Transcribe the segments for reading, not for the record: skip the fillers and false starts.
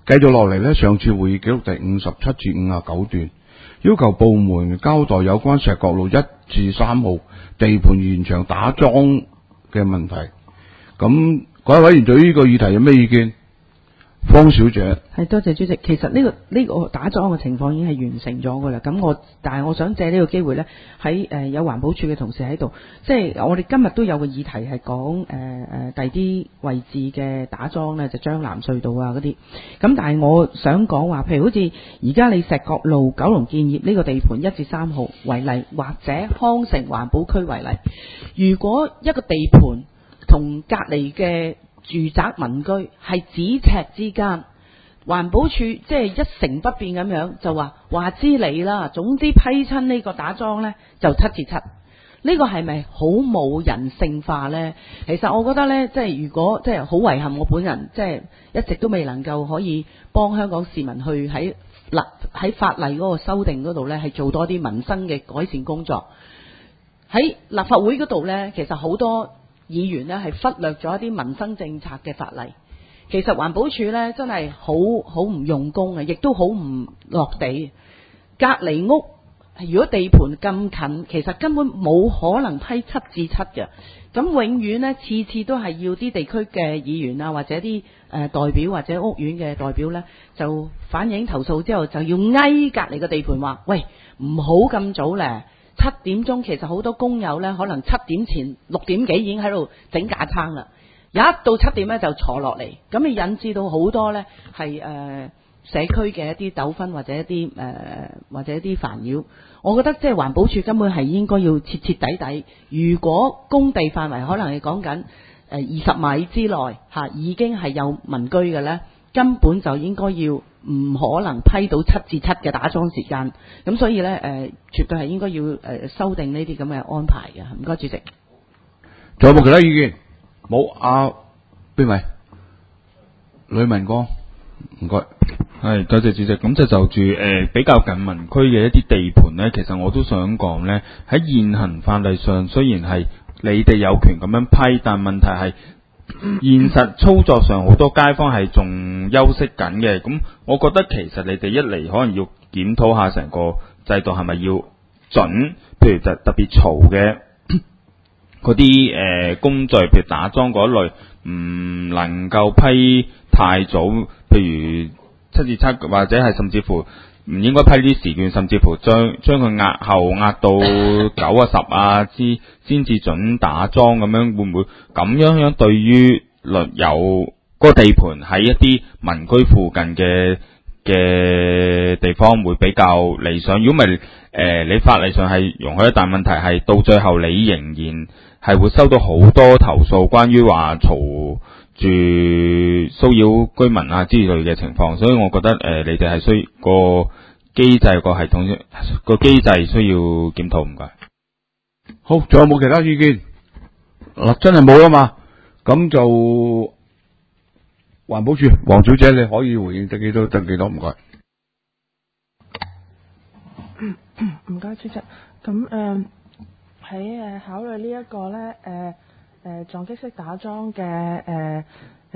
繼續落嚟呢，上次會議記錄第57至59段，要求部門交代有關石角路1至3號地盤延長打樁嘅問題。咁各位委員對呢個議題有咩意見？方小姐。 係，多謝主席。其實呢個打樁嘅情況已經係完成咗噶啦。但係我想借呢個機會呢，喺有環保署嘅同事喺度，即係我哋今日都有個議題係講第啲位置嘅打樁呢，就將藍隧道啊嗰啲。咁但係我想講話，譬如好似而家你石角路九龍建業呢個地盤1至3號為例，或者康城環保區為例，如果一個地盤同隔離嘅住宅民居係咫尺之間，環保署即係一成不變咁樣就話知你啦，總之批親呢個打樁呢就7至7，呢個係咪好冇人性化呢？其實我覺得呢，即係如果即係好遺憾，我本人即係一直都未能夠可以幫香港市民去喺法例嗰個修訂嗰度呢係做多啲民生嘅改善工作。喺立法會嗰度呢，其實好多議員呢係忽略咗一啲民生政策嘅法例。其實環保署呢真係好唔用功啊，亦都好唔落地。隔離屋如果地盤咁近，其實根本冇可能批7至7嘅。咁永遠呢，次次都係要啲地區嘅議員啊，或者啲代表或者屋苑嘅代表呢，就反映投訴之後，就要嗌隔離嘅地盤話：喂，唔好咁早呢。7點鐘其實好多工友呢，可能7點前6點幾已經喺度整架撐啦。一到7點呢，就坐落嚟，咁你引致到好多呢係社區嘅一啲糾紛或者一啲煩擾。我覺得即係環保署根本係應該要徹徹底底。如果工地範圍可能係講緊20米之內已經係有民居嘅呢，根本就應該要唔可能批到7至7嘅打樁時間。咁所以呢，絕對係應該要修訂呢啲咁嘅安排嘅。唔該，主席。 仲有冇其他意見？冇。邊位？呂文光，唔該。 係，多謝主席。咁就住比較近民區嘅一啲地盤呢，其實我都想講呢，喺現行法例上，雖然係你哋有權咁樣批，但問題係現實操作上好多街坊係仲休息緊嘅。咁我覺得其實你哋一嚟可能要檢討下成個制度係咪要準，譬如就特別嘈嘅嗰啲工序，譬如打樁嗰類，唔能夠批太早，譬如7至7，或者係甚至乎唔應該批啲時段，甚至乎將佢壓後壓到9啊10啊先至準打樁咁樣，會唔會咁樣對於有個地盤喺一啲民居附近嘅地方會比較理想？如果唔係你法例上係容許，但問題係到最後你仍然係會收到好多投訴，關於話嘈住騷擾居民啊之類嘅情況，所以我覺得你哋係需個機制個系統個機制需要檢討。唔該。 好，仲有冇其他意見？嗱，真係冇啦嘛，咁就環保署黃小姐你可以回應得幾多？唔該。 唔該，主席。咁喺考慮呢一個咧撞擊式打樁嘅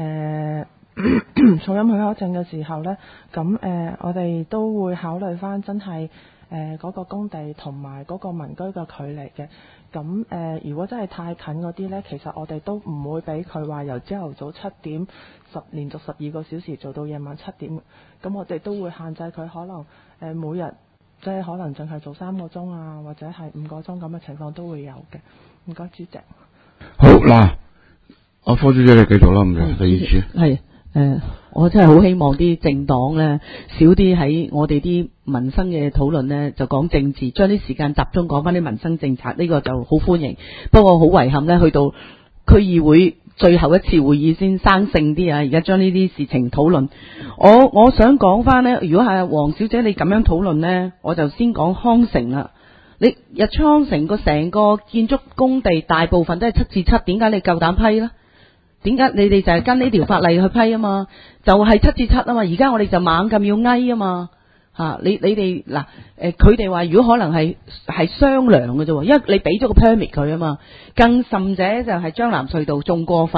噪音許可證嘅時候咧，咁我哋都會考慮翻真係嗰個工地同埋嗰個民居嘅距離嘅。咁如果真係太近嗰啲咧，其實我哋都唔會俾佢話由朝頭早7點連續12個小時做到夜晚7點。咁我哋都會限制佢可能每日即係可能淨係做3個鐘啊，或者係5個鐘咁嘅情況都會有嘅。唔該，主席。 好嗱，方小姐你繼續啦，唔該。第二處係我真係好希望啲政黨呢少啲喺我哋啲民生嘅討論呢就講政治，將啲時間集中講翻啲民生政策，呢個就好歡迎。不過好遺憾呢，去到區議會最後一次會議先生性啲啊！而家將呢啲事情討論，我想講翻呢，如果係黃小姐你咁樣討論呢，我就先講康城啦。你日出康城個成個建築工地大部分都係7至7，點解你夠膽批呢？點解你哋就係跟呢條法例去批啊嘛？就係7至7啊嘛！而家我哋就猛咁要嗌啊嘛嚇！你哋嗱佢哋話如果可能係商量嘅啫喎，因為你俾咗個 permit 佢啊嘛。更甚者就係將藍隧道仲過分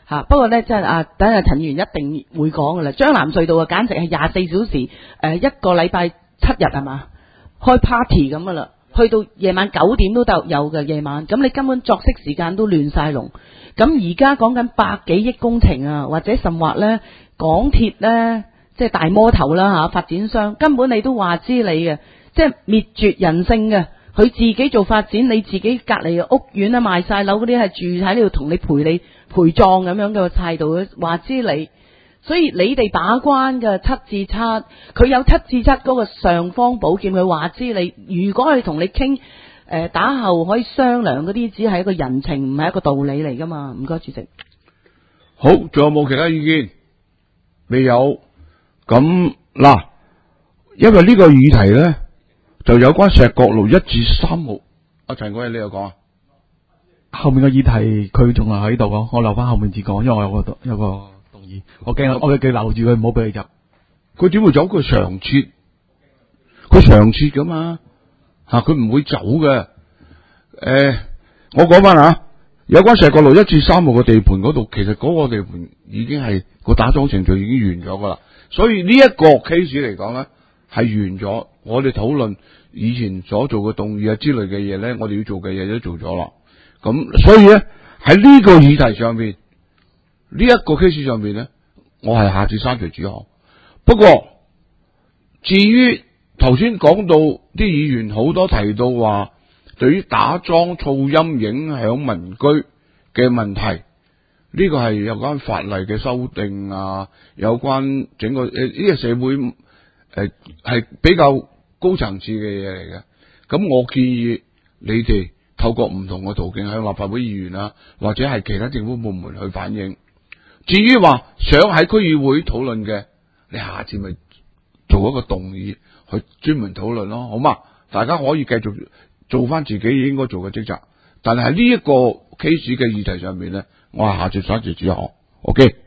嚇。不過咧，即係等下陳議員一定會講噶啦。將藍隧道啊，簡直係24小時一個禮拜7日係嘛，開 party 咁噶啦，去到夜晚9點都得有嘅夜晚。咁你根本作息時間都亂晒龍。咁而家講緊100幾億工程啊，或者甚或咧港鐵咧，即係大魔頭啦嚇，發展商根本你都話知你嘅，即係滅絕人性嘅。佢自己做發展，你自己隔離嘅屋苑啊賣晒樓嗰啲係住喺呢度同你陪葬咁樣嘅態度，話知你。所以你哋把關嘅7至7，佢有7至7嗰個尚方寶劍，佢話知你。如果佢同你傾打後可以商量嗰啲，只係一個人情，唔係一個道理嚟噶嘛。唔該，主席。 好，仲有冇其他意見？未有。咁嗱，因為呢個議題咧，就有關石角路1至3號。阿陳國偉，你又講啊？ 後面嘅議題佢仲係喺度咯，我留翻後面至講，因為我有個動議，我驚我嘅留住佢，唔好俾佢入。 佢點會走？佢常設，佢常設噶嘛吓，佢唔會走嘅。我講翻吓，有關石角路1至3號嘅地盤嗰度，其實嗰個地盤已經係個打樁程序已經完咗噶啦，所以呢一個 case 嚟講咧係完咗。我哋討論以前所做嘅動議啊之類嘅嘢咧，我哋要做嘅嘢都做咗啦。咁所以咧喺呢個議題上面，呢一個 case 上面咧，我係下次刪除主項。不過至於頭先講到啲議員好多提到話，對於打樁噪音影響民居嘅問題，呢個係有關法例嘅修訂啊，有關整個呢個社會係比較高層次嘅嘢嚟嘅。咁我建議你哋透過唔同嘅途徑向立法會議員啊，或者係其他政府部門去反映。至於話想喺區議會討論嘅，你下次咪做一個動議去專門討論咯，好嘛？大家可以繼續做翻自己應該做嘅職責，但係喺呢一個 case 嘅議題上面咧，我係下次刪除主項。OK。